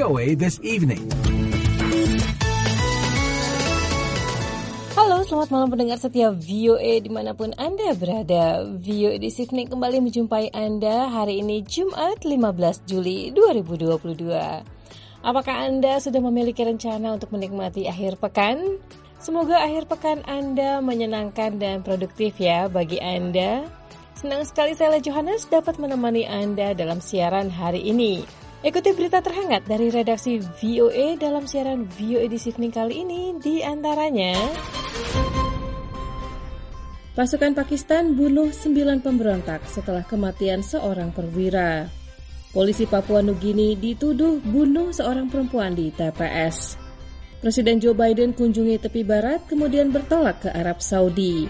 VOA This Evening. Halo, selamat malam pendengar setia VOA dimanapun Anda berada. VOA This Evening kembali menjumpai Anda hari ini Jumat 15 Juli 2022. Apakah Anda sudah memiliki rencana untuk menikmati akhir pekan? Semoga akhir pekan Anda menyenangkan dan produktif ya bagi Anda. Senang sekali saya Johannes dapat menemani Anda dalam siaran hari ini. Ikuti berita terhangat dari redaksi VOA dalam siaran VOA This Evening kali ini, di antaranya pasukan Pakistan bunuh 9 pemberontak setelah kematian seorang perwira. Polisi Papua Nugini dituduh bunuh seorang perempuan di TPS. Presiden Joe Biden kunjungi tepi barat kemudian bertolak ke Arab Saudi.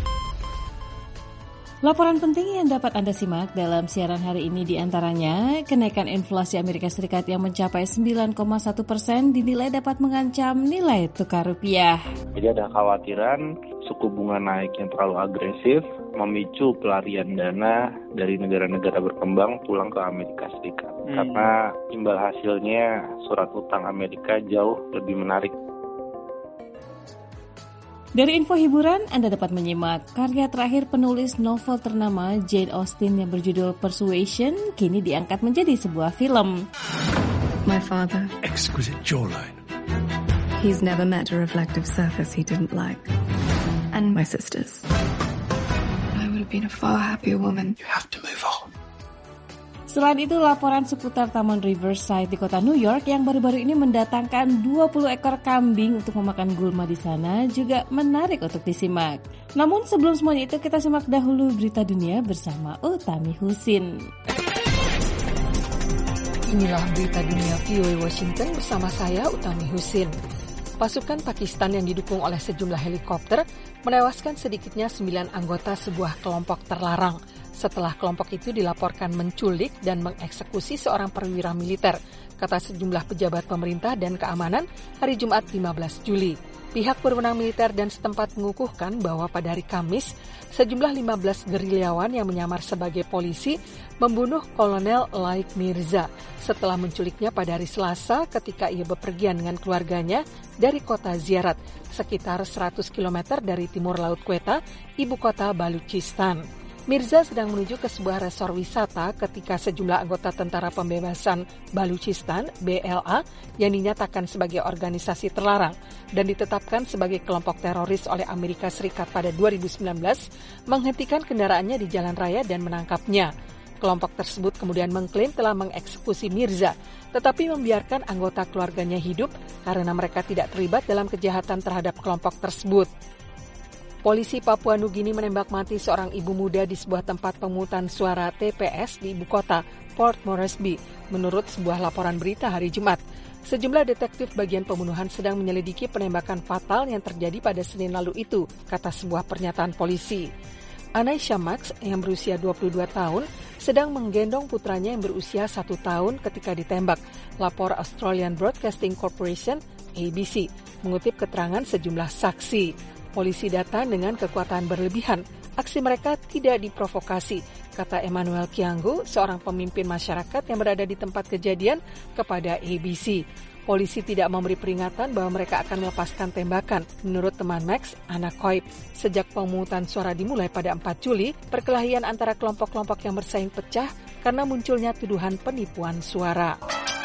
Laporan penting yang dapat Anda simak dalam siaran hari ini diantaranya kenaikan inflasi Amerika Serikat yang mencapai 9,1% dinilai dapat mengancam nilai tukar rupiah. Jadi ada khawatiran suku bunga naik yang terlalu agresif memicu pelarian dana dari negara-negara berkembang pulang ke Amerika Serikat. Karena imbal hasilnya surat utang Amerika jauh lebih menarik. Dari info hiburan, Anda dapat menyimak karya terakhir penulis novel ternama Jane Austen yang berjudul Persuasion kini diangkat menjadi sebuah film. My father. Exquisite jawline. He's never met a reflective surface he didn't like. And my sisters. I would have been a far happier woman. You have to move on. Selain itu, laporan seputar Taman Riverside di kota New York yang baru-baru ini mendatangkan 20 ekor kambing untuk memakan gulma di sana juga menarik untuk disimak. Namun sebelum semuanya itu, kita simak dahulu berita dunia bersama Utami Husin. Inilah berita dunia VOA Washington bersama saya Utami Husin. Pasukan Pakistan yang didukung oleh sejumlah helikopter menewaskan sedikitnya 9 anggota sebuah kelompok terlarang setelah kelompok itu dilaporkan menculik dan mengeksekusi seorang perwira militer, kata sejumlah pejabat pemerintah dan keamanan hari Jumat 15 Juli. Pihak berwenang militer dan setempat mengukuhkan bahwa pada hari Kamis, sejumlah 15 gerilyawan yang menyamar sebagai polisi membunuh Kolonel Laik Mirza setelah menculiknya pada hari Selasa ketika ia bepergian dengan keluarganya dari kota Ziarat, sekitar 100 km dari timur Laut Quetta, ibu kota Baluchistan. Mirza sedang menuju ke sebuah resor wisata ketika sejumlah anggota Tentara Pembebasan Baluchistan (BLA) yang dinyatakan sebagai organisasi terlarang dan ditetapkan sebagai kelompok teroris oleh Amerika Serikat pada 2019 menghentikan kendaraannya di jalan raya dan menangkapnya. Kelompok tersebut kemudian mengklaim telah mengeksekusi Mirza, tetapi membiarkan anggota keluarganya hidup karena mereka tidak terlibat dalam kejahatan terhadap kelompok tersebut. Polisi Papua Nugini menembak mati seorang ibu muda di sebuah tempat pemungutan suara TPS di ibu kota, Port Moresby, menurut sebuah laporan berita hari Jumat. Sejumlah detektif bagian pembunuhan sedang menyelidiki penembakan fatal yang terjadi pada Senin lalu itu, kata sebuah pernyataan polisi. Anaisha Max, yang berusia 22 tahun, sedang menggendong putranya yang berusia 1 tahun ketika ditembak, lapor Australian Broadcasting Corporation, ABC, mengutip keterangan sejumlah saksi. Polisi datang dengan kekuatan berlebihan. Aksi mereka tidak diprovokasi, kata Emmanuel Kianggu, seorang pemimpin masyarakat yang berada di tempat kejadian, kepada ABC. Polisi tidak memberi peringatan bahwa mereka akan melepaskan tembakan, menurut teman Max, Anna Koip. Sejak pemungutan suara dimulai pada 4 Juli, perkelahian antara kelompok-kelompok yang bersaing pecah karena munculnya tuduhan penipuan suara.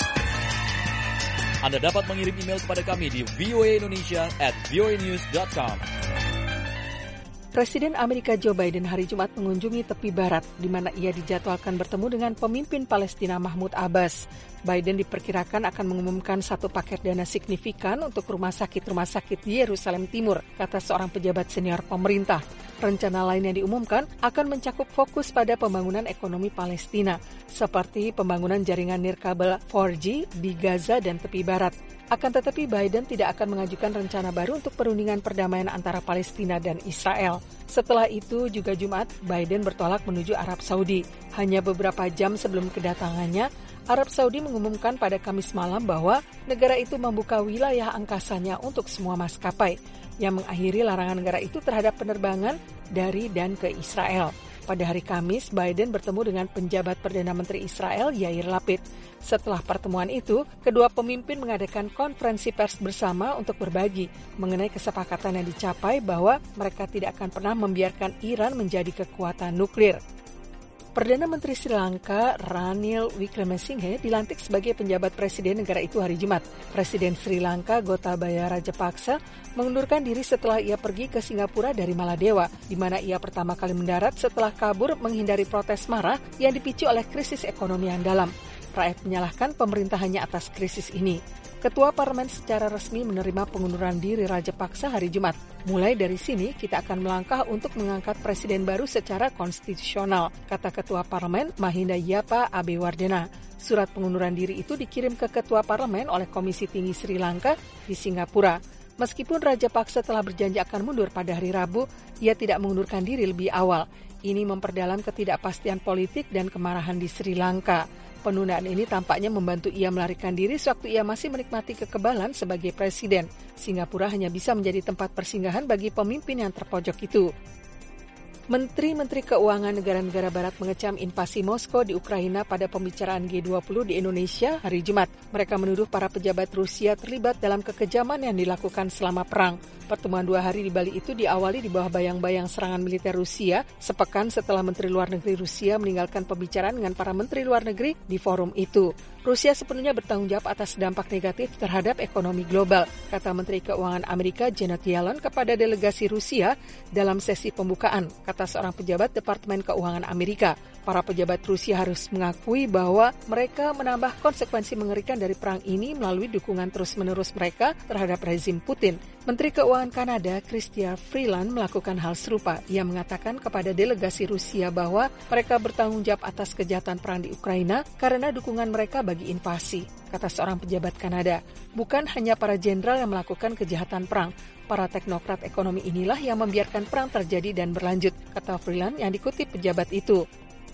Anda dapat mengirim email kepada kami di voaindonesia@voanews.com. Presiden Amerika Joe Biden hari Jumat mengunjungi tepi barat, di mana ia dijadwalkan bertemu dengan pemimpin Palestina Mahmud Abbas. Biden diperkirakan akan mengumumkan satu paket dana signifikan untuk rumah sakit di Yerusalem Timur, kata seorang pejabat senior pemerintah. Rencana lain yang diumumkan akan mencakup fokus pada pembangunan ekonomi Palestina, seperti pembangunan jaringan nirkabel 4G di Gaza dan tepi barat. Akan tetapi Biden tidak akan mengajukan rencana baru untuk perundingan perdamaian antara Palestina dan Israel. Setelah itu juga Jumat, Biden bertolak menuju Arab Saudi. Hanya beberapa jam sebelum kedatangannya, Arab Saudi mengumumkan pada Kamis malam bahwa negara itu membuka wilayah angkasanya untuk semua maskapai, yang mengakhiri larangan negara itu terhadap penerbangan dari dan ke Israel. Pada hari Kamis, Biden bertemu dengan penjabat Perdana Menteri Israel Yair Lapid. Setelah pertemuan itu, kedua pemimpin mengadakan konferensi pers bersama untuk berbagi mengenai kesepakatan yang dicapai bahwa mereka tidak akan pernah membiarkan Iran menjadi kekuatan nuklir. Perdana Menteri Sri Lanka Ranil Wickremesinghe dilantik sebagai penjabat presiden negara itu hari Jumat. Presiden Sri Lanka Gotabaya Rajapaksa mengundurkan diri setelah ia pergi ke Singapura dari Maladewa, di mana ia pertama kali mendarat setelah kabur menghindari protes marah yang dipicu oleh krisis ekonomi yang dalam. Rakyat menyalahkan pemerintahannya atas krisis ini. Ketua Parlemen secara resmi menerima pengunduran diri Rajapaksa hari Jumat. Mulai dari sini, kita akan melangkah untuk mengangkat presiden baru secara konstitusional, kata Ketua Parlemen Mahinda Yapa Abewardena. Surat pengunduran diri itu dikirim ke Ketua Parlemen oleh Komisi Tinggi Sri Lanka di Singapura. Meskipun Rajapaksa telah berjanji akan mundur pada hari Rabu, ia tidak mengundurkan diri lebih awal. Ini memperdalam ketidakpastian politik dan kemarahan di Sri Lanka. Penundaan ini tampaknya membantu ia melarikan diri sewaktu ia masih menikmati kekebalan sebagai presiden. Singapura hanya bisa menjadi tempat persinggahan bagi pemimpin yang terpojok itu. Menteri-menteri keuangan negara-negara barat mengecam invasi Moskow di Ukraina pada pembicaraan G20 di Indonesia hari Jumat. Mereka menuduh para pejabat Rusia terlibat dalam kekejaman yang dilakukan selama perang. Pertemuan 2 hari di Bali itu diawali di bawah bayang-bayang serangan militer Rusia sepekan setelah Menteri Luar Negeri Rusia meninggalkan pembicaraan dengan para Menteri Luar Negeri di forum itu. Rusia sepenuhnya bertanggung jawab atas dampak negatif terhadap ekonomi global, kata Menteri Keuangan Amerika Janet Yellen kepada delegasi Rusia dalam sesi pembukaan, kata seorang pejabat Departemen Keuangan Amerika. Para pejabat Rusia harus mengakui bahwa mereka menambah konsekuensi mengerikan dari perang ini melalui dukungan terus-menerus mereka terhadap rezim Putin. Menteri Keuangan Kanada, Chrystia Freeland, melakukan hal serupa. Ia mengatakan kepada delegasi Rusia bahwa mereka bertanggung jawab atas kejahatan perang di Ukraina karena dukungan mereka bagi invasi, kata seorang pejabat Kanada. Bukan hanya para jenderal yang melakukan kejahatan perang, para teknokrat ekonomi inilah yang membiarkan perang terjadi dan berlanjut, kata Freeland yang dikutip pejabat itu.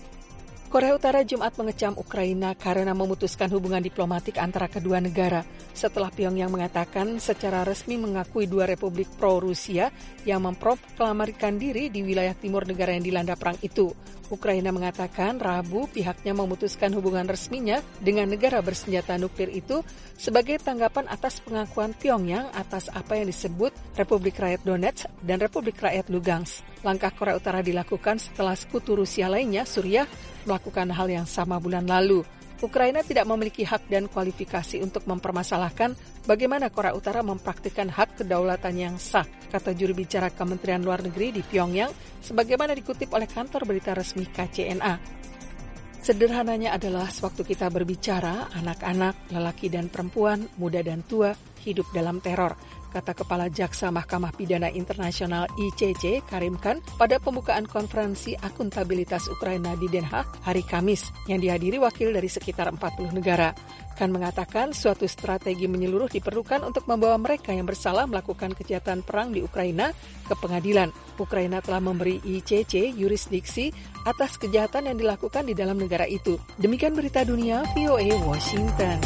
Korea Utara Jumat mengecam Ukraina karena memutuskan hubungan diplomatik antara kedua negara setelah Pyongyang mengatakan secara resmi mengakui 2 republik pro-Rusia yang memproklamirkan diri di wilayah timur negara yang dilanda perang itu. Ukraina mengatakan Rabu pihaknya memutuskan hubungan resminya dengan negara bersenjata nuklir itu sebagai tanggapan atas pengakuan Pyongyang atas apa yang disebut Republik Rakyat Donetsk dan Republik Rakyat Lugansk. Langkah Korea Utara dilakukan setelah sekutu Rusia lainnya, Suriah, melakukan hal yang sama bulan lalu. Ukraina tidak memiliki hak dan kualifikasi untuk mempermasalahkan bagaimana Korea Utara mempraktikkan hak kedaulatan yang sah, kata juru bicara Kementerian Luar Negeri di Pyongyang, sebagaimana dikutip oleh kantor berita resmi KCNA. Sederhananya adalah sewaktu kita berbicara, anak-anak, lelaki dan perempuan, muda dan tua, hidup dalam teror, kata Kepala Jaksa Mahkamah Pidana Internasional ICC Karim Khan pada pembukaan konferensi akuntabilitas Ukraina di Den Haag hari Kamis yang dihadiri wakil dari sekitar 40 negara. Khan mengatakan suatu strategi menyeluruh diperlukan untuk membawa mereka yang bersalah melakukan kejahatan perang di Ukraina ke pengadilan. Ukraina telah memberi ICC yurisdiksi atas kejahatan yang dilakukan di dalam negara itu. Demikian berita dunia VOA Washington.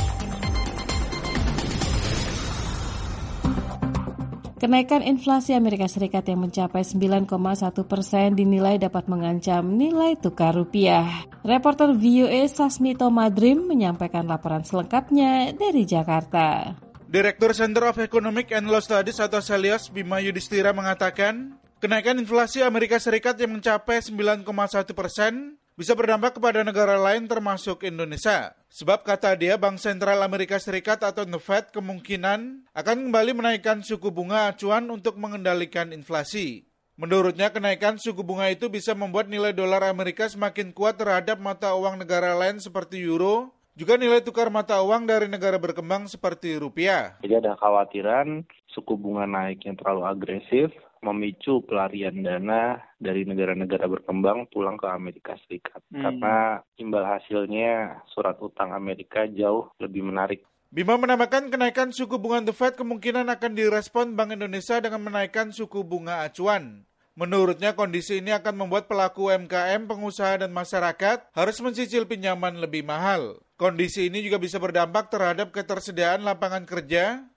Kenaikan inflasi Amerika Serikat yang mencapai 9,1% dinilai dapat mengancam nilai tukar rupiah. Reporter VOA Sasmito Madrim menyampaikan laporan selengkapnya dari Jakarta. Direktur Center of Economic and Law Studies atau CELIOS Bima Yudhistira mengatakan, kenaikan inflasi Amerika Serikat yang mencapai 9,1% bisa berdampak kepada negara lain termasuk Indonesia. Sebab kata dia, Bank Sentral Amerika Serikat atau The Fed kemungkinan akan kembali menaikkan suku bunga acuan untuk mengendalikan inflasi. Menurutnya, kenaikan suku bunga itu bisa membuat nilai dolar Amerika semakin kuat terhadap mata uang negara lain seperti euro, juga nilai tukar mata uang dari negara berkembang seperti rupiah. Jadi ada khawatiran suku bunga naik yang terlalu agresif memicu pelarian dana dari negara-negara berkembang pulang ke Amerika Serikat. Karena imbal hasilnya surat utang Amerika jauh lebih menarik. Bima menambahkan kenaikan suku bunga The Fed kemungkinan akan direspon Bank Indonesia dengan menaikkan suku bunga acuan. Menurutnya kondisi ini akan membuat pelaku UMKM, pengusaha dan masyarakat harus mencicil pinjaman lebih mahal. Kondisi ini juga bisa berdampak terhadap ketersediaan lapangan kerja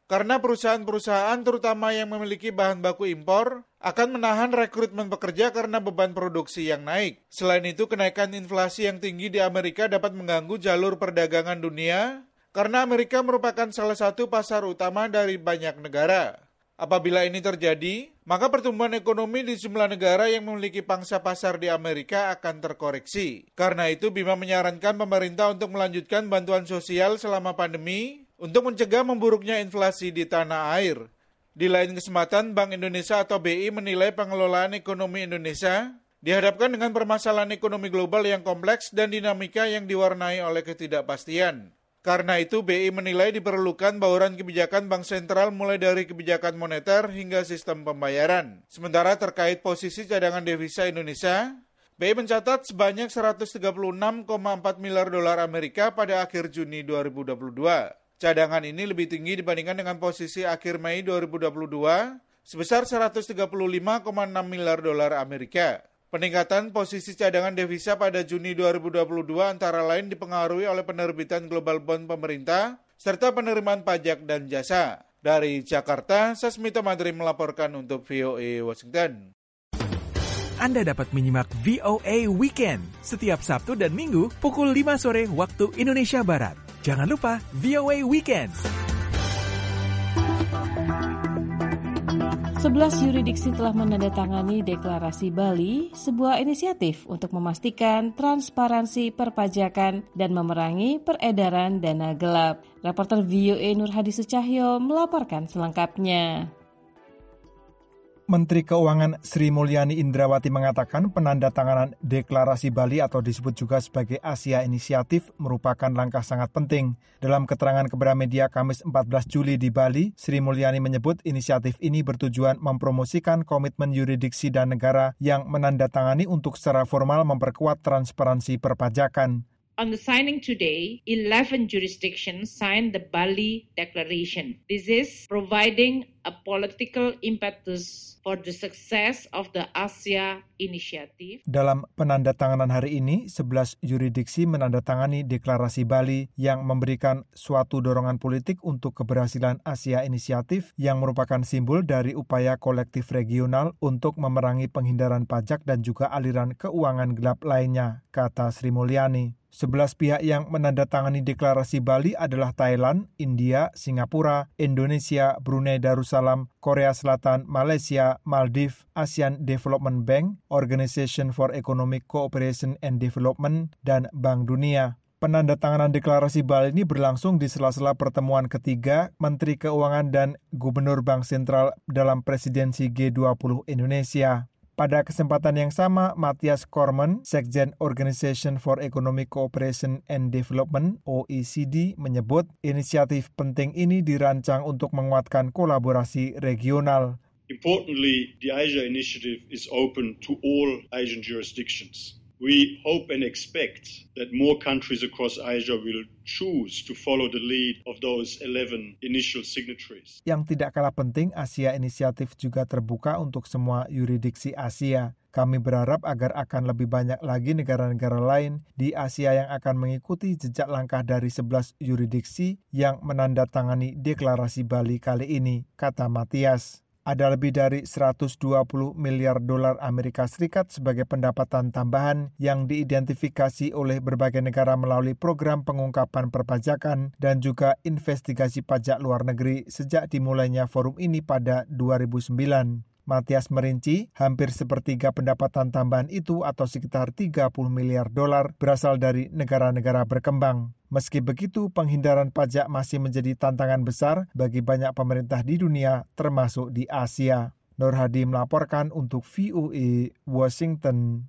karena perusahaan-perusahaan terutama yang memiliki bahan baku impor akan menahan rekrutmen pekerja karena beban produksi yang naik. Selain itu, kenaikan inflasi yang tinggi di Amerika dapat mengganggu jalur perdagangan dunia karena Amerika merupakan salah satu pasar utama dari banyak negara. Apabila ini terjadi, maka pertumbuhan ekonomi di sejumlah negara yang memiliki pangsa pasar di Amerika akan terkoreksi. Karena itu, Bima menyarankan pemerintah untuk melanjutkan bantuan sosial selama pandemi untuk mencegah memburuknya inflasi di tanah air. Di lain kesempatan, Bank Indonesia atau BI menilai pengelolaan ekonomi Indonesia dihadapkan dengan permasalahan ekonomi global yang kompleks dan dinamika yang diwarnai oleh ketidakpastian. Karena itu, BI menilai diperlukan bauran kebijakan Bank Sentral mulai dari kebijakan moneter hingga sistem pembayaran. Sementara terkait posisi cadangan devisa Indonesia, BI mencatat sebanyak 136,4 miliar dolar Amerika pada akhir Juni 2022. Cadangan ini lebih tinggi dibandingkan dengan posisi akhir Mei 2022 sebesar 135,6 miliar dolar Amerika. Peningkatan posisi cadangan devisa pada Juni 2022 antara lain dipengaruhi oleh penerbitan global bond pemerintah serta penerimaan pajak dan jasa. Dari Jakarta, Sasmita Madri melaporkan untuk VOA Washington. Anda dapat menyimak VOA Weekend setiap Sabtu dan Minggu pukul 5 sore waktu Indonesia Barat. Jangan lupa VOA Weekend. 11 yuridiksi telah menandatangani Deklarasi Bali, sebuah inisiatif untuk memastikan transparansi perpajakan dan memerangi peredaran dana gelap. Reporter VOA Nur Hadi Sucahyo melaporkan selengkapnya. Menteri Keuangan Sri Mulyani Indrawati mengatakan penandatanganan Deklarasi Bali atau disebut juga sebagai Asia Inisiatif merupakan langkah sangat penting. Dalam keterangan kepada media Kamis 14 Juli di Bali, Sri Mulyani menyebut inisiatif ini bertujuan mempromosikan komitmen yuridiksi dan negara yang menandatangani untuk secara formal memperkuat transparansi perpajakan. On the signing today, 11 jurisdictions signed the Bali Declaration. This is providing a political impetus for the success of the Asia Initiative. Dalam penandatanganan hari ini, 11 yuridiksi menandatangani Deklarasi Bali yang memberikan suatu dorongan politik untuk keberhasilan Asia Inisiatif yang merupakan simbol dari upaya kolektif regional untuk memerangi penghindaran pajak dan juga aliran keuangan gelap lainnya, kata Sri Mulyani. 11 pihak yang menandatangani Deklarasi Bali adalah Thailand, India, Singapura, Indonesia, Brunei Darussalam, Korea Selatan, Malaysia, Maldives, ASEAN Development Bank, Organization for Economic Cooperation and Development, dan Bank Dunia. Penandatanganan Deklarasi Bali ini berlangsung di sela-sela pertemuan ketiga Menteri Keuangan dan Gubernur Bank Sentral dalam presidensi G20 Indonesia. Pada kesempatan yang sama, Matthias Cormann, Sekjen Organization for Economic Cooperation and Development (OECD) menyebut inisiatif penting ini dirancang untuk menguatkan kolaborasi regional. Importantly, the Asia Initiative is open to all Asian jurisdictions. We hope and expect that more countries across Asia will choose to follow the lead of those 11 initial signatories. Yang tidak kalah penting, Asia Inisiatif juga terbuka untuk semua yuridiksi Asia. Kami berharap agar akan lebih banyak lagi negara-negara lain di Asia yang akan mengikuti jejak langkah dari 11 yuridiksi yang menandatangani Deklarasi Bali kali ini, kata Matthias. Ada lebih dari 120 miliar dolar Amerika Serikat sebagai pendapatan tambahan yang diidentifikasi oleh berbagai negara melalui program pengungkapan perpajakan dan juga investigasi pajak luar negeri sejak dimulainya forum ini pada 2009. Matthias merinci, hampir sepertiga pendapatan tambahan itu atau sekitar 30 miliar dolar berasal dari negara-negara berkembang. Meski begitu, penghindaran pajak masih menjadi tantangan besar bagi banyak pemerintah di dunia, termasuk di Asia. Nur Hadi melaporkan untuk VOA Washington.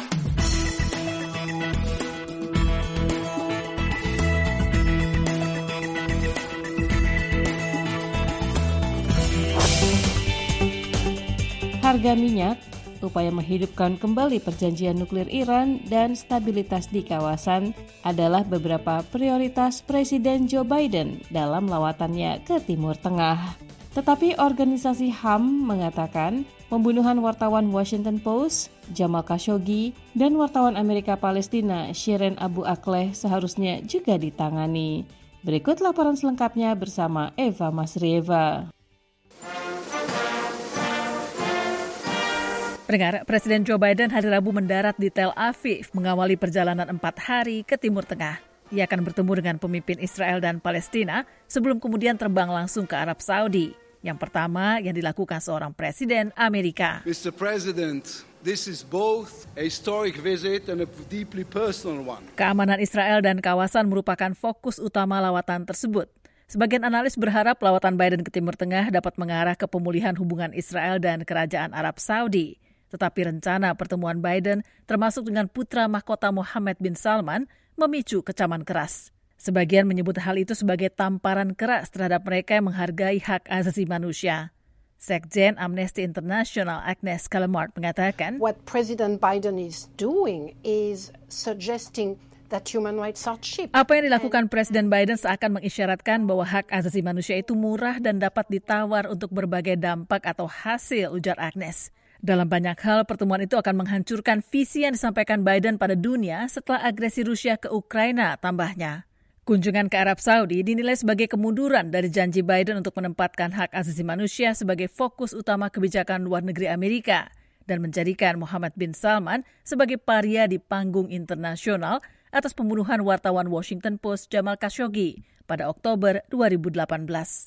Harga minyak, upaya menghidupkan kembali perjanjian nuklir Iran, dan stabilitas di kawasan adalah beberapa prioritas Presiden Joe Biden dalam lawatannya ke Timur Tengah. Tetapi organisasi HAM mengatakan pembunuhan wartawan Washington Post, Jamal Khashoggi, dan wartawan Amerika Palestina Shireen Abu Akleh seharusnya juga ditangani. Berikut laporan selengkapnya bersama Eva Masrieva. Pendengar, Presiden Joe Biden hari Rabu mendarat di Tel Aviv mengawali perjalanan 4 hari ke Timur Tengah. Ia akan bertemu dengan pemimpin Israel dan Palestina sebelum kemudian terbang langsung ke Arab Saudi. Yang pertama yang dilakukan seorang Presiden Amerika. Mr. President, this is both a historic visit and a deeply personal one. Keamanan Israel dan kawasan merupakan fokus utama lawatan tersebut. Sebagian analis berharap lawatan Biden ke Timur Tengah dapat mengarah ke pemulihan hubungan Israel dan Kerajaan Arab Saudi. Tetapi rencana pertemuan Biden, termasuk dengan putra mahkota Mohammed bin Salman, memicu kecaman keras. Sebagian menyebut hal itu sebagai tamparan keras terhadap mereka yang menghargai hak asasi manusia. Sekjen Amnesty International Agnes Callamard mengatakan, What President Biden is doing is suggesting that human rights are cheap. Apa yang dilakukan Presiden Biden seakan mengisyaratkan bahwa hak asasi manusia itu murah dan dapat ditawar untuk berbagai dampak atau hasil, ujar Agnes. Dalam banyak hal, pertemuan itu akan menghancurkan visi yang disampaikan Biden pada dunia setelah agresi Rusia ke Ukraina, tambahnya. Kunjungan ke Arab Saudi dinilai sebagai kemunduran dari janji Biden untuk menempatkan hak asasi manusia sebagai fokus utama kebijakan luar negeri Amerika dan menjadikan Mohammed bin Salman sebagai paria di panggung internasional atas pembunuhan wartawan Washington Post Jamal Khashoggi pada Oktober 2018.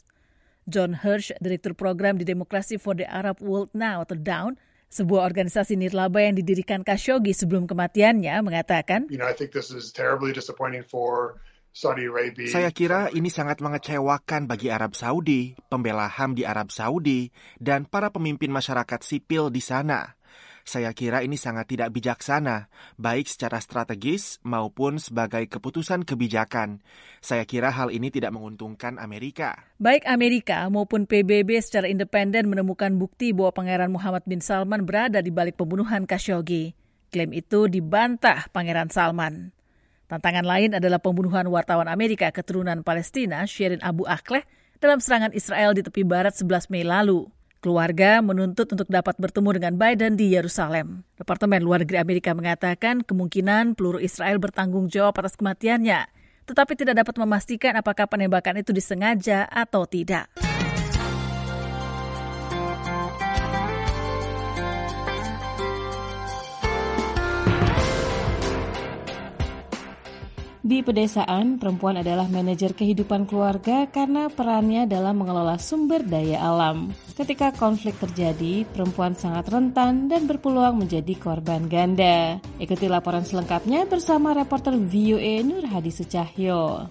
John Hirsch, Direktur Program di Democracy for the Arab World Now atau DAWN, sebuah organisasi nirlaba yang didirikan Khashoggi sebelum kematiannya, mengatakan, I think this is terribly disappointing for Saudi Arabia. Saya kira ini sangat mengecewakan bagi Arab Saudi, pembela HAM di Arab Saudi, dan para pemimpin masyarakat sipil di sana. Saya kira ini sangat tidak bijaksana, baik secara strategis maupun sebagai keputusan kebijakan. Saya kira hal ini tidak menguntungkan Amerika. Baik Amerika maupun PBB secara independen menemukan bukti bahwa Pangeran Mohammed bin Salman berada di balik pembunuhan Khashoggi. Klaim itu dibantah Pangeran Salman. Tantangan lain adalah pembunuhan wartawan Amerika keturunan Palestina, Shirin Abu Akleh, dalam serangan Israel di tepi barat 11 Mei lalu. Keluarga menuntut untuk dapat bertemu dengan Biden di Yerusalem. Departemen Luar Negeri Amerika mengatakan kemungkinan peluru Israel bertanggung jawab atas kematiannya, tetapi tidak dapat memastikan apakah penembakan itu disengaja atau tidak. Di pedesaan, perempuan adalah manajer kehidupan keluarga karena perannya dalam mengelola sumber daya alam. Ketika konflik terjadi, perempuan sangat rentan dan berpeluang menjadi korban ganda. Ikuti laporan selengkapnya bersama reporter VOA Nur Hadi Sucahyo.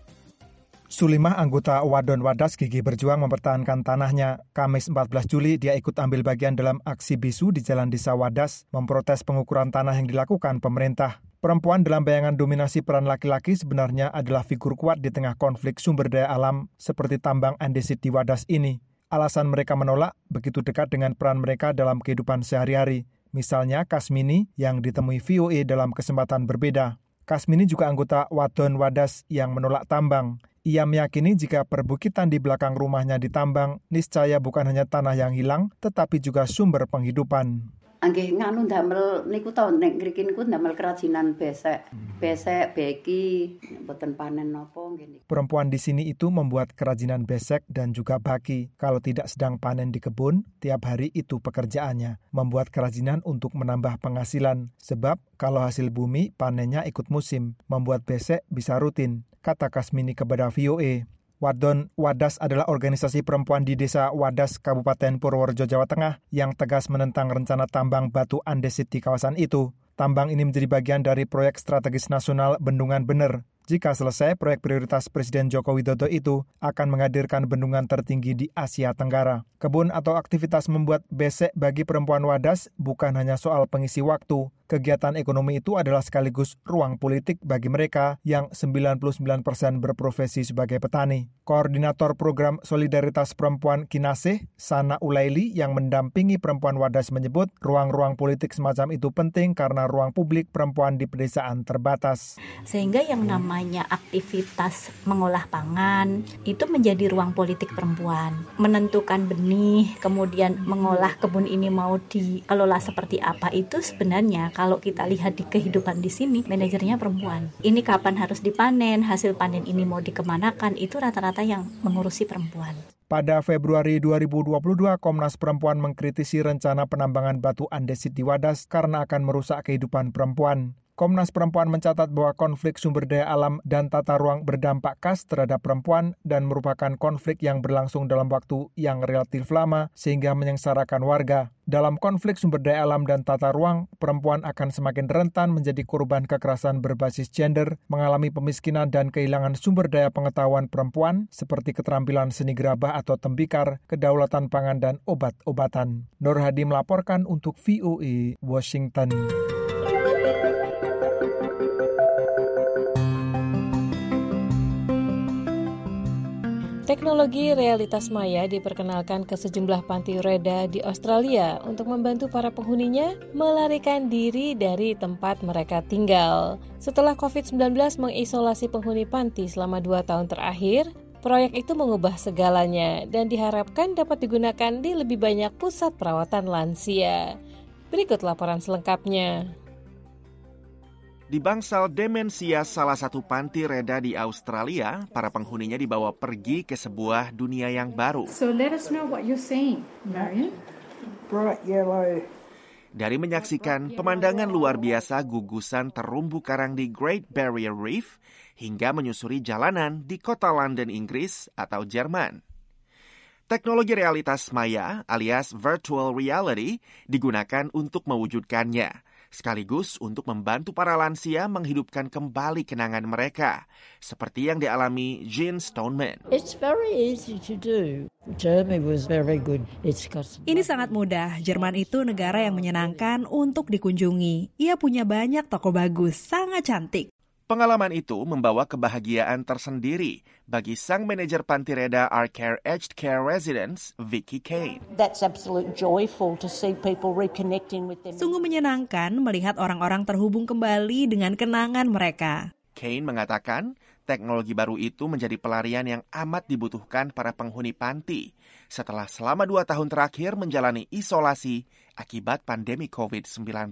Sulimah, anggota Wadon Wadas Gigi Berjuang mempertahankan tanahnya. Kamis 14 Juli, dia ikut ambil bagian dalam aksi bisu di Jalan Desa Wadas, memprotes pengukuran tanah yang dilakukan pemerintah. Perempuan dalam bayangan dominasi peran laki-laki sebenarnya adalah figur kuat di tengah konflik sumber daya alam seperti tambang andesit di Wadas ini. Alasan mereka menolak begitu dekat dengan peran mereka dalam kehidupan sehari-hari. Misalnya Kasmini yang ditemui VOA dalam kesempatan berbeda. Kasmini juga anggota Wadon Wadas yang menolak tambang. Ia meyakini jika perbukitan di belakang rumahnya ditambang, niscaya bukan hanya tanah yang hilang, tetapi juga sumber penghidupan. Nggih nganu ndamel niku to nek ngriki niku ndamel kerajinan besek. Besek beki mboten panen napa nggih. Perempuan di sini itu membuat kerajinan besek dan juga baki. Kalau tidak sedang panen di kebun, tiap hari itu pekerjaannya. Membuat kerajinan untuk menambah penghasilan. Sebab kalau hasil bumi panennya ikut musim. Membuat besek bisa rutin, kata Kasmini kepada VOA. Wadon Wadas adalah organisasi perempuan di Desa Wadas, Kabupaten Purworejo, Jawa Tengah yang tegas menentang rencana tambang batu andesit di kawasan itu. Tambang ini menjadi bagian dari proyek strategis nasional Bendungan Bener. Jika selesai, proyek prioritas Presiden Joko Widodo itu akan menghadirkan bendungan tertinggi di Asia Tenggara. Kebun atau aktivitas membuat besek bagi perempuan Wadas bukan hanya soal pengisi waktu. Kegiatan ekonomi itu adalah sekaligus ruang politik bagi mereka yang 99% berprofesi sebagai petani. Koordinator Program Solidaritas Perempuan Kinasih, Sana Ulaili, yang mendampingi perempuan Wadas menyebut ruang-ruang politik semacam itu penting karena ruang publik perempuan di pedesaan terbatas. Sehingga yang namanya aktivitas mengolah pangan itu menjadi ruang politik perempuan. Menentukan benih, kemudian mengolah kebun ini mau dikelola seperti apa itu sebenarnya Kalau kita lihat di kehidupan di sini, manajernya perempuan. Ini kapan harus dipanen, hasil panen ini mau dikemanakan, itu rata-rata yang mengurusi perempuan. Pada Februari 2022, Komnas Perempuan mengkritisi rencana penambangan batu andesit di Wadas karena akan merusak kehidupan perempuan. Komnas Perempuan mencatat bahwa konflik sumber daya alam dan tata ruang berdampak khas terhadap perempuan dan merupakan konflik yang berlangsung dalam waktu yang relatif lama sehingga menyengsarakan warga. Dalam konflik sumber daya alam dan tata ruang, perempuan akan semakin rentan menjadi korban kekerasan berbasis gender, mengalami pemiskinan dan kehilangan sumber daya pengetahuan perempuan seperti keterampilan seni gerabah atau tembikar, kedaulatan pangan dan obat-obatan. Nur Hadi melaporkan untuk VOA Washington. Teknologi realitas maya diperkenalkan ke sejumlah panti reda di Australia untuk membantu para penghuninya melarikan diri dari tempat mereka tinggal. Setelah COVID-19 mengisolasi penghuni panti selama 2 tahun terakhir, proyek itu mengubah segalanya dan diharapkan dapat digunakan di lebih banyak pusat perawatan lansia. Berikut laporan selengkapnya. Di bangsal demensia salah satu panti reda di Australia, para penghuninya dibawa pergi ke sebuah dunia yang baru. So let us know what you're seeing, Marion. Bright yellow. Dari menyaksikan pemandangan luar biasa gugusan terumbu karang di Great Barrier Reef hingga menyusuri jalanan di kota London, Inggris atau Jerman. Teknologi realitas maya alias virtual reality digunakan untuk mewujudkannya, sekaligus untuk membantu para lansia menghidupkan kembali kenangan mereka, seperti yang dialami Jean Stoneman. It's very easy to do. Germany was very good. Ini sangat mudah. Jerman itu negara yang menyenangkan untuk dikunjungi. Ia punya banyak toko bagus, sangat cantik. Pengalaman itu membawa kebahagiaan tersendiri bagi sang manajer panti reda Arcare Aged Care Residence, Vicky Kane. That's absolutely joyful to see people reconnecting with them. Sungguh menyenangkan melihat orang-orang terhubung kembali dengan kenangan mereka. Kane mengatakan teknologi baru itu menjadi pelarian yang amat dibutuhkan para penghuni panti setelah selama 2 tahun terakhir menjalani isolasi akibat pandemi COVID-19.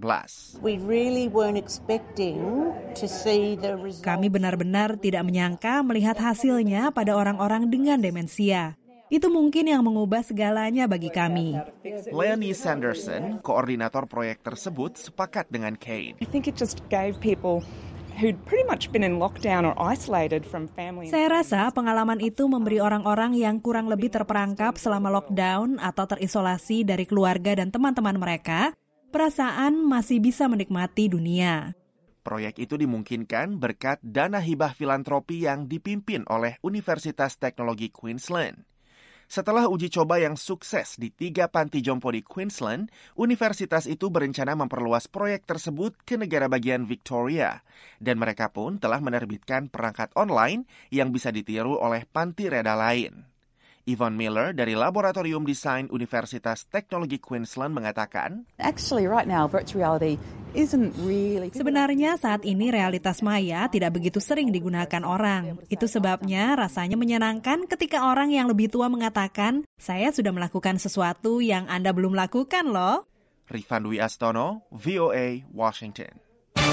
Kami benar-benar tidak menyangka melihat hasilnya pada orang-orang dengan demensia. Itu mungkin yang mengubah segalanya bagi kami. Leonie Sanderson, koordinator proyek tersebut, sepakat dengan Kane. I think it just gave people who'd pretty much been in lockdown or isolated from family. Saya rasa pengalaman itu memberi orang-orang yang kurang lebih terperangkap selama lockdown atau terisolasi dari keluarga dan teman-teman mereka, perasaan masih bisa menikmati dunia. Proyek itu dimungkinkan berkat dana hibah filantropi yang dipimpin oleh Universitas Teknologi Queensland. Setelah uji coba yang sukses di 3 panti jompo di Queensland, universitas itu berencana memperluas proyek tersebut ke negara bagian Victoria. Dan mereka pun telah menerbitkan perangkat online yang bisa ditiru oleh panti reda lain. Yvonne Miller dari Laboratorium Desain Universitas Teknologi Queensland mengatakan, Actually, right now, virtual reality isn't really... Sebenarnya saat ini realitas maya tidak begitu sering digunakan orang. Itu sebabnya rasanya menyenangkan ketika orang yang lebih tua mengatakan, saya sudah melakukan sesuatu yang Anda belum lakukan loh. Rifan Dwi Astono, VOA, Washington.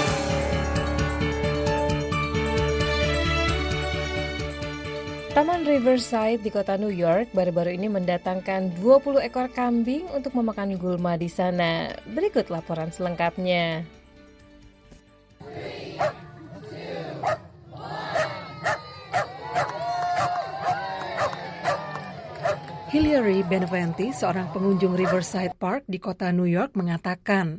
Taman Riverside di kota New York baru-baru ini mendatangkan 20 ekor kambing untuk memakan gulma di sana. Berikut laporan selengkapnya. Hillary Beneventi, seorang pengunjung Riverside Park di kota New York, mengatakan,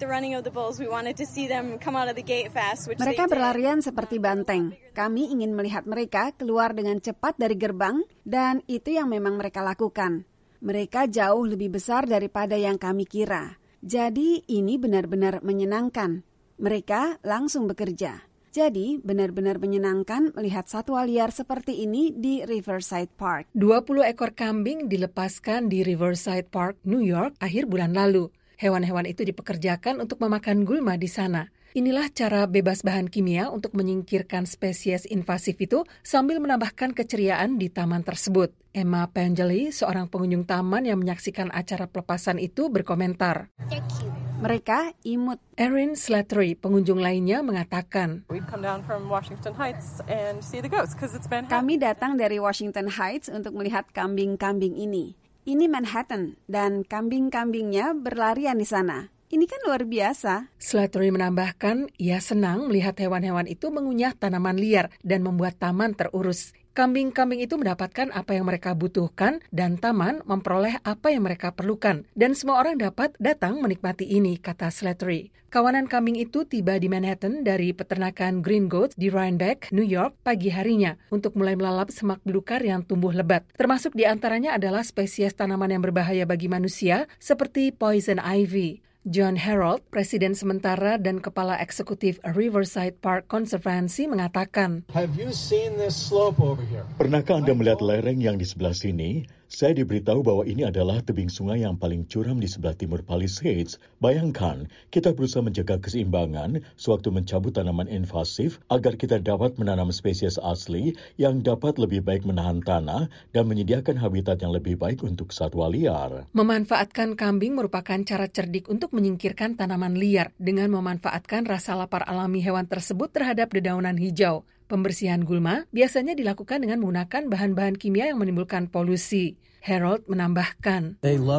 mereka berlarian seperti banteng. Kami ingin melihat mereka keluar dengan cepat dari gerbang, dan itu yang memang mereka lakukan. Mereka jauh lebih besar daripada yang kami kira. Jadi ini benar-benar menyenangkan. Mereka langsung bekerja. Jadi, benar-benar menyenangkan melihat satwa liar seperti ini di Riverside Park. 20 ekor kambing dilepaskan di Riverside Park, New York, akhir bulan lalu. Hewan-hewan itu dipekerjakan untuk memakan gulma di sana. Inilah cara bebas bahan kimia untuk menyingkirkan spesies invasif itu sambil menambahkan keceriaan di taman tersebut. Emma Pangeli, seorang pengunjung taman yang menyaksikan acara pelepasan itu, berkomentar. Mereka imut. Erin Slattery, pengunjung lainnya, mengatakan, kami datang dari Washington Heights untuk melihat kambing-kambing ini. Ini Manhattan, dan kambing-kambingnya berlarian di sana. Ini kan luar biasa. Slattery menambahkan, ia senang melihat hewan-hewan itu mengunyah tanaman liar dan membuat taman terurus. Kambing-kambing itu mendapatkan apa yang mereka butuhkan dan taman memperoleh apa yang mereka perlukan. Dan semua orang dapat datang menikmati ini, kata Slattery. Kawanan kambing itu tiba di Manhattan dari peternakan Green Goats di Rhinebeck, New York, pagi harinya untuk mulai melalap semak belukar yang tumbuh lebat. Termasuk di antaranya adalah spesies tanaman yang berbahaya bagi manusia seperti poison ivy. John Harold, Presiden sementara dan Kepala Eksekutif Riverside Park Conservancy mengatakan, Pernahkah Anda melihat lereng yang di sebelah sini? Saya diberitahu bahwa ini adalah tebing sungai yang paling curam di sebelah timur Palisades. Bayangkan, kita berusaha menjaga keseimbangan sewaktu mencabut tanaman invasif agar kita dapat menanam spesies asli yang dapat lebih baik menahan tanah dan menyediakan habitat yang lebih baik untuk satwa liar. Memanfaatkan kambing merupakan cara cerdik untuk menyingkirkan tanaman liar dengan memanfaatkan rasa lapar alami hewan tersebut terhadap dedaunan hijau. Pembersihan gulma biasanya dilakukan dengan menggunakan bahan-bahan kimia yang menimbulkan polusi. Harold menambahkan,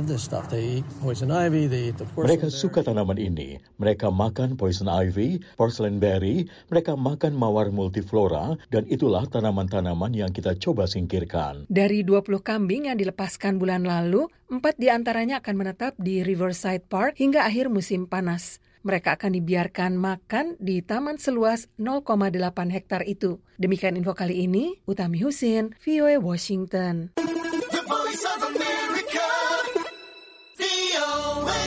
mereka suka tanaman ini. Mereka makan poison ivy, porcelain berry, mereka makan mawar multiflora, dan itulah tanaman-tanaman yang kita coba singkirkan. Dari 20 kambing yang dilepaskan bulan lalu, 4 diantaranya akan menetap di Riverside Park hingga akhir musim panas. Mereka akan dibiarkan makan di taman seluas 0,8 hektar itu. Demikian info kali ini, Utami Husin, VOA Washington. The Voice of America, VOA.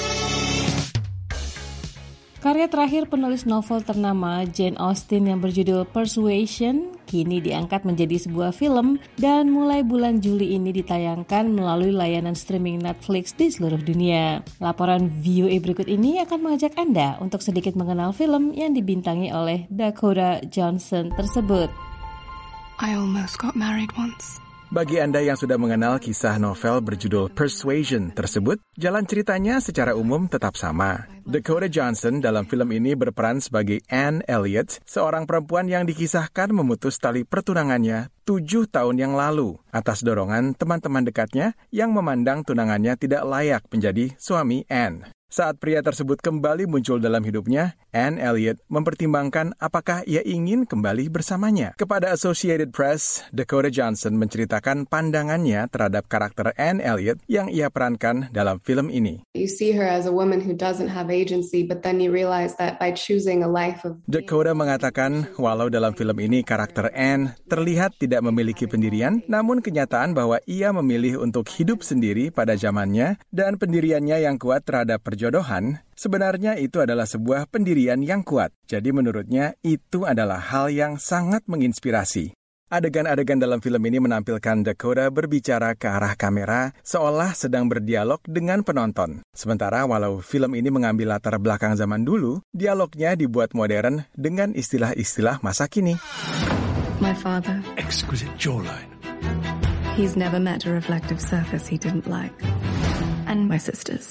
Karya terakhir penulis novel ternama Jane Austen yang berjudul Persuasion kini diangkat menjadi sebuah film dan mulai bulan Juli ini ditayangkan melalui layanan streaming Netflix di seluruh dunia. Laporan VOA berikut ini akan mengajak Anda untuk sedikit mengenal film yang dibintangi oleh Dakota Johnson tersebut. I almost got married once. Bagi Anda yang sudah mengenal kisah novel berjudul Persuasion tersebut, jalan ceritanya secara umum tetap sama. Dakota Johnson dalam film ini berperan sebagai Anne Elliot, seorang perempuan yang dikisahkan memutus tali pertunangannya 7 tahun yang lalu atas dorongan teman-teman dekatnya yang memandang tunangannya tidak layak menjadi suami Anne. Saat pria tersebut kembali muncul dalam hidupnya, Anne Elliot mempertimbangkan apakah ia ingin kembali bersamanya. Kepada Associated Press, Dakota Johnson menceritakan pandangannya terhadap karakter Anne Elliot yang ia perankan dalam film ini. You see her as a woman who doesn't have agency, but then you realize that by choosing a life of... Dakota mengatakan, walau dalam film ini karakter Anne terlihat tidak memiliki pendirian, namun kenyataan bahwa ia memilih untuk hidup sendiri pada zamannya dan pendiriannya yang kuat terhadap perjodohan, sebenarnya itu adalah sebuah pendirian yang kuat. Jadi menurutnya itu adalah hal yang sangat menginspirasi. Adegan-adegan dalam film ini menampilkan Dakota berbicara ke arah kamera seolah sedang berdialog dengan penonton. Sementara walau film ini mengambil latar belakang zaman dulu, dialognya dibuat modern dengan istilah-istilah masa kini. My father. Exquisite jawline. He's never met a reflective surface he didn't like. And my sisters.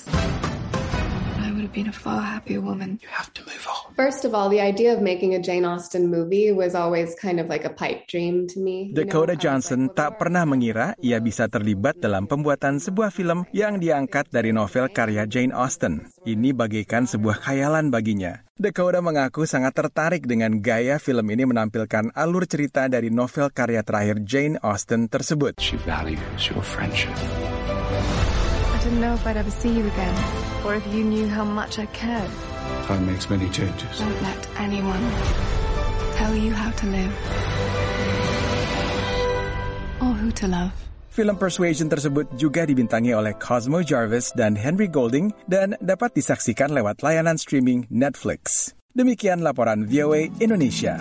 I would have been a far happier woman. You have to move on. First of all, the idea of making a Jane Austen movie was always kind of like a pipe dream to me. Dakota Johnson tak pernah mengira ia bisa terlibat dalam pembuatan sebuah film yang diangkat dari novel karya Jane Austen. Ini bagaikan sebuah khayalan baginya. Dakota mengaku sangat tertarik dengan gaya film ini menampilkan alur cerita dari novel karya terakhir Jane Austen tersebut. She values your friendship. I didn't know if I'd ever see you again, or if you knew how much I cared. Time makes many changes. Don't let anyone tell you how to live, or who to love. Film Persuasion tersebut juga dibintangi oleh Cosmo Jarvis dan Henry Golding dan dapat disaksikan lewat layanan streaming Netflix. Demikian laporan VOA Indonesia.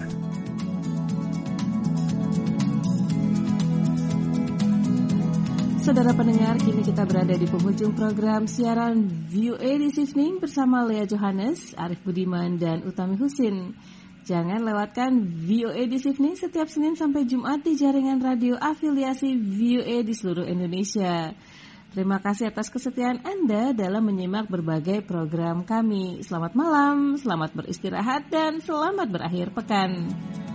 Saudara pendengar, kini kita berada di penghujung program siaran VOA This Evening bersama Lea Johannes, Arif Budiman, dan Utami Husin. Jangan lewatkan VOA This Evening setiap Senin sampai Jumat di jaringan radio afiliasi VOA di seluruh Indonesia. Terima kasih atas kesetiaan Anda dalam menyimak berbagai program kami. Selamat malam, selamat beristirahat, dan selamat berakhir pekan.